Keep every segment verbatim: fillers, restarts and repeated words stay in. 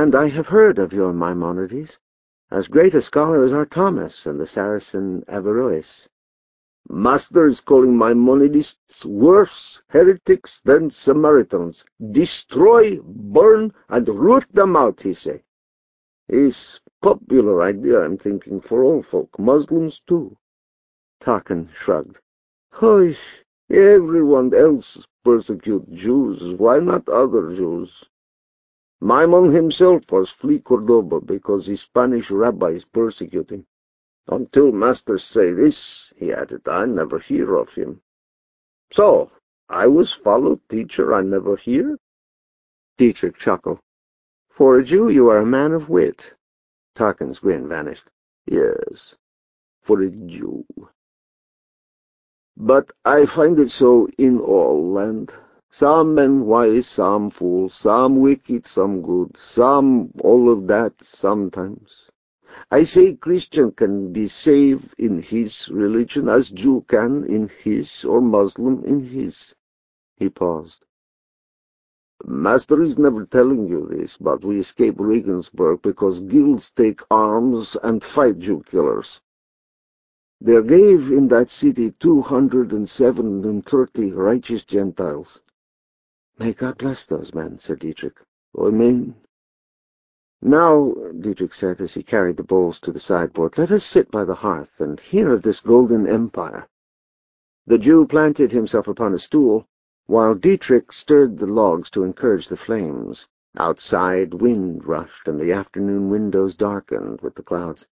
and I have heard of your Maimonides. As great a scholar as our Thomas and the Saracen Averroes. Master is calling Maimonidists worse heretics than Samaritans. Destroy, burn, and root them out, he say. It's popular idea, I'm thinking, for all folk, Muslims too. Tarquin shrugged. Hush, everyone else persecute Jews, why not other Jews? Maimon himself was flee Cordoba because his Spanish rabbis persecute him. Until masters say this, he added, I never hear of him. So, I was followed teacher I never hear? Dietrich chuckled. For a Jew you are a man of wit. Tarquin's grin vanished. Yes, for a Jew. But I find it so in all land. Some men wise, some fools, some wicked, some good, some all of that sometimes. I say Christian can be saved in his religion as Jew can in his, or Muslim in his. He paused. Master is never telling you this, but we escape Regensburg because guilds take arms and fight Jew killers. There gave in that city two hundred and seven and thirty righteous Gentiles. May God bless those men, said Dietrich. Amen. Now, Dietrich said as he carried the bowls to the sideboard, let us sit by the hearth and hear of this golden empire. The Jew planted himself upon a stool, while Dietrich stirred the logs to encourage the flames. Outside, wind rushed, and the afternoon windows darkened with the clouds.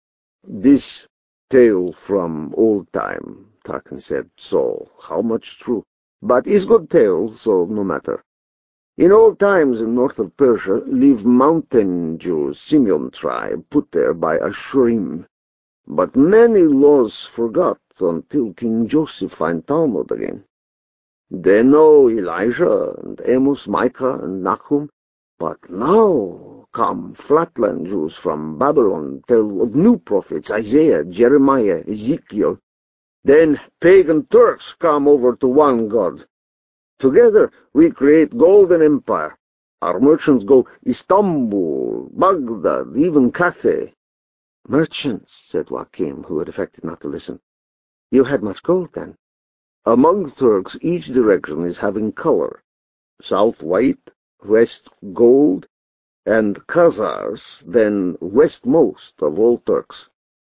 This tale from old time, Tarquin said, so how much true? But is good tale, so no matter. In old times in north of Persia live mountain Jews, Simeon tribe, put there by Ashurim. But many laws forgot until King Joseph find Talmud again. They know Elijah and Amos, Micah and Nahum, but now come flatland Jews from Babylon, tell of new prophets, Isaiah, Jeremiah, Ezekiel. Then pagan Turks come over to one God. Together we create golden empire. Our merchants go Istanbul, Baghdad, even Cathay. Merchants, said Joachim, who had affected not to listen. You had much gold, then? Among Turks each direction is having color. South white, west gold, and Khazars, then westmost of all Turks.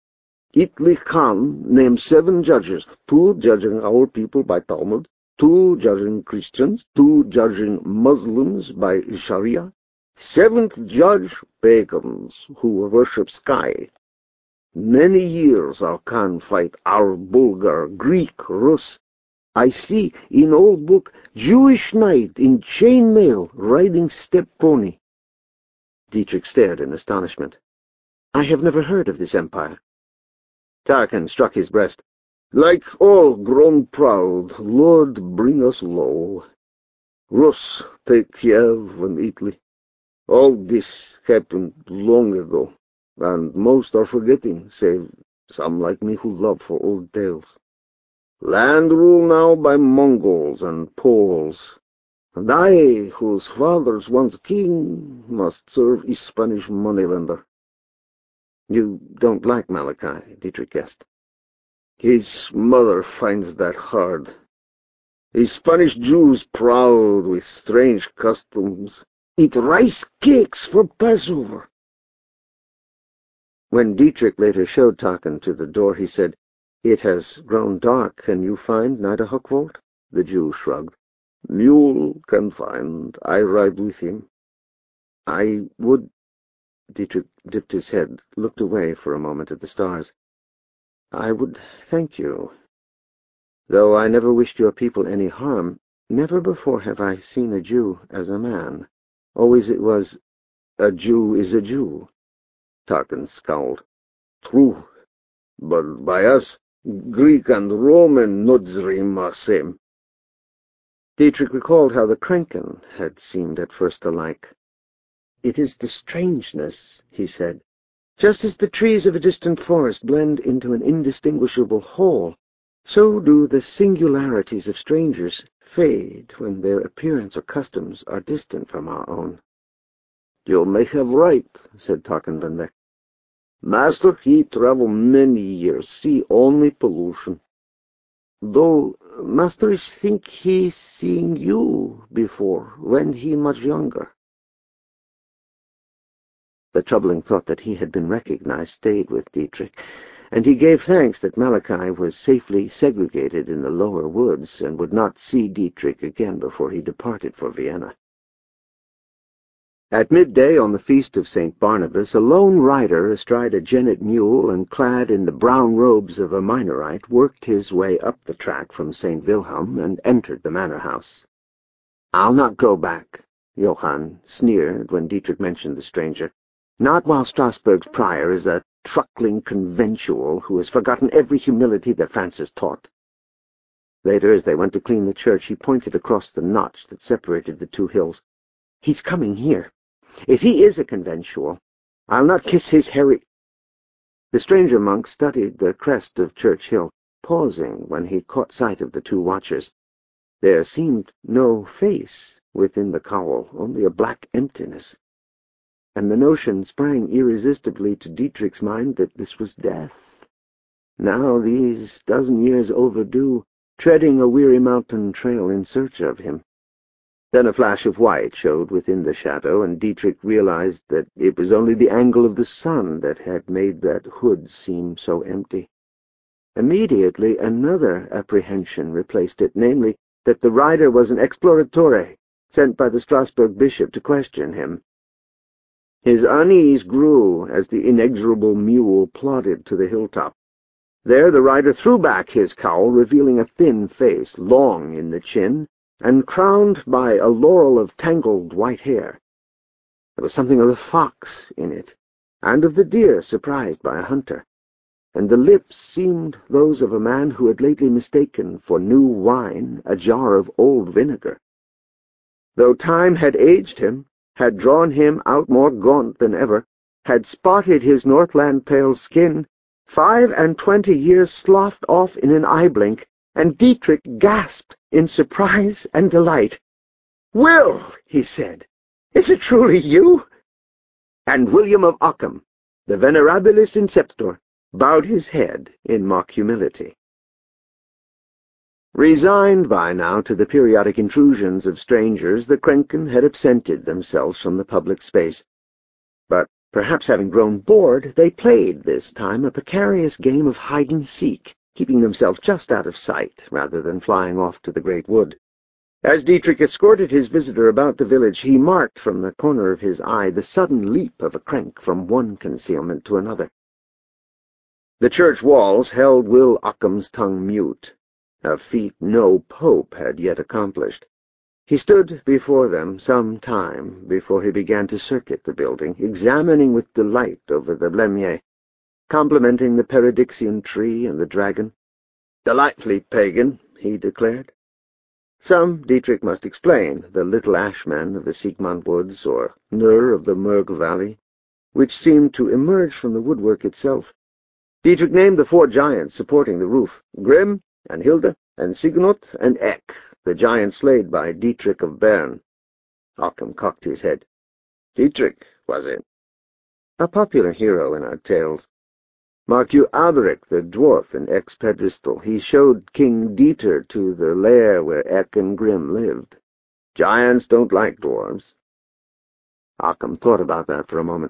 Itli Khan named seven judges, two judging our people by Talmud, two judging Christians, two judging Muslims by Sharia, seventh judge pagans who worship sky. Many years our Khan fight our Bulgar, Greek, Rus. I see in old book Jewish knight in chain mail riding step pony. Dietrich stared in astonishment. I have never heard of this empire. Tarquin struck his breast. Like all grown proud, Lord, bring us low. Rus, take Kiev and Italy. All this happened long ago, and most are forgetting, save some like me who love for old tales. Land rule now by Mongols and Poles, and I, whose father's once king, must serve his Spanish moneylender. You don't like Malachi, Dietrich guessed. His mother finds that hard. His Spanish Jews proud with strange customs, eat rice cakes for Passover. When Dietrich later showed Tarquin to the door, he said, It has grown dark. Can you find Nida Huckvold? The Jew shrugged. Mule can find. I ride with him. I would... Dietrich dipped his head, looked away for a moment at the stars. I would thank you. Though I never wished your people any harm, never before have I seen a Jew as a man. Always it was, a Jew is a Jew. Tarquin scowled. True, but by us, Greek and Roman Nodzrim are same. Dietrich recalled how the Krenken had seemed at first alike. It is the strangeness, he said. Just as the trees of a distant forest blend into an indistinguishable whole, so do the singularities of strangers fade when their appearance or customs are distant from our own. You may have right, said Tarkan van Beck. Master, he travel many years, see only pollution. Though Master is think he seeing you before, when he much younger. The troubling thought that he had been recognized stayed with Dietrich, and he gave thanks that Malachi was safely segregated in the lower woods and would not see Dietrich again before he departed for Vienna. At midday on the feast of Saint Barnabas, a lone rider astride a jennet mule and clad in the brown robes of a Minorite worked his way up the track from Saint Wilhelm and entered the manor house. "I'll not go back," Johann sneered when Dietrich mentioned the stranger. "Not while Strasbourg's prior is a truckling conventual who has forgotten every humility that Francis taught." Later, as they went to clean the church, he pointed across the notch that separated the two hills. "He's coming here. If he is a conventual, I'll not kiss his hairy—" The stranger monk studied the crest of Church Hill, pausing when he caught sight of the two watchers. There seemed no face within the cowl, only a black emptiness. And the notion sprang irresistibly to Dietrich's mind that this was death, now these dozen years overdue, treading a weary mountain trail in search of him. Then a flash of white showed within the shadow, and Dietrich realized that it was only the angle of the sun that had made that hood seem so empty. Immediately another apprehension replaced it, namely, that the rider was an exploratore, sent by the Strasbourg bishop to question him. His unease grew as the inexorable mule plodded to the hilltop. There the rider threw back his cowl, revealing a thin face, long in the chin, and crowned by a laurel of tangled white hair. There was something of the fox in it, and of the deer surprised by a hunter, and the lips seemed those of a man who had lately mistaken for new wine a jar of old vinegar. Though time had aged him, had drawn him out more gaunt than ever, had spotted his Northland pale skin, five and twenty years sloughed off in an eye-blink, and Dietrich gasped in surprise and delight. "Will," he said, "is it truly you?" And William of Ockham, the venerabilis inceptor, bowed his head in mock humility. Resigned by now to the periodic intrusions of strangers, the Krenken had absented themselves from the public space. But, perhaps having grown bored, they played this time a precarious game of hide-and-seek, keeping themselves just out of sight, rather than flying off to the great wood. As Dietrich escorted his visitor about the village, he marked from the corner of his eye the sudden leap of a Krenk from one concealment to another. The church walls held Will Ockham's tongue mute, a feat no pope had yet accomplished. He stood before them some time before he began to circuit the building, examining with delight over the Blemier, complimenting the Peridixian tree and the dragon. "Delightfully pagan," he declared. Some Dietrich must explain, the little ashman of the Siegmund woods, or Nur of the Murg valley, which seemed to emerge from the woodwork itself. Dietrich named the four giants supporting the roof, Grim, and Hilda, and Signot, and Eck, the giant slayed by Dietrich of Bern. Occam cocked his head. "Dietrich, was it? A popular hero in our tales. Mark you Alberic, the dwarf in Eck's pedestal. He showed King Dieter to the lair where Eck and Grim lived. Giants don't like dwarves." Occam thought about that for a moment.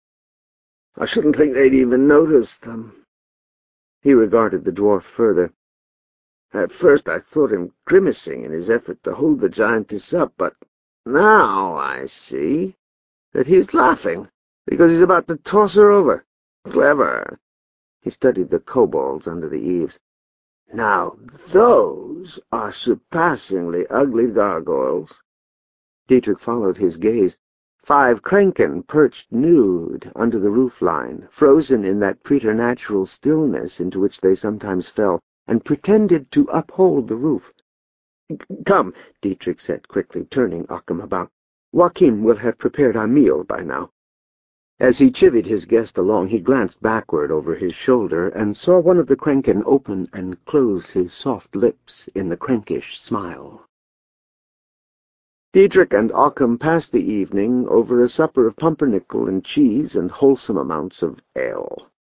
"I shouldn't think they'd even notice them." He regarded the dwarf further. "At first I thought him grimacing in his effort to hold the giantess up, but now I see that he's laughing because he's about to toss her over. Clever." He studied the kobolds under the eaves. "Now those are surpassingly ugly gargoyles." Dietrich followed his gaze. Five Krenken perched nude under the roofline, frozen in that preternatural stillness into which they sometimes fell, and pretended to uphold the roof. "Come," Dietrich said quickly, turning Occam about. "Joachim will have prepared our meal by now." As he chivied his guest along, he glanced backward over his shoulder and saw one of the Krenken open and close his soft lips in the Krenkish smile. Dietrich and Occam passed the evening over a supper of pumpernickel and cheese and wholesome amounts of ale.